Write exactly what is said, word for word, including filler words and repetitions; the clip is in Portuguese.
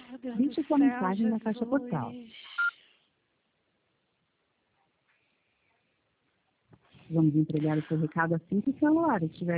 Meu Deus Deixe do sua céu, mensagem na caixa postal. Jesus. Vamos entregar o seu recado assim que o celular estiver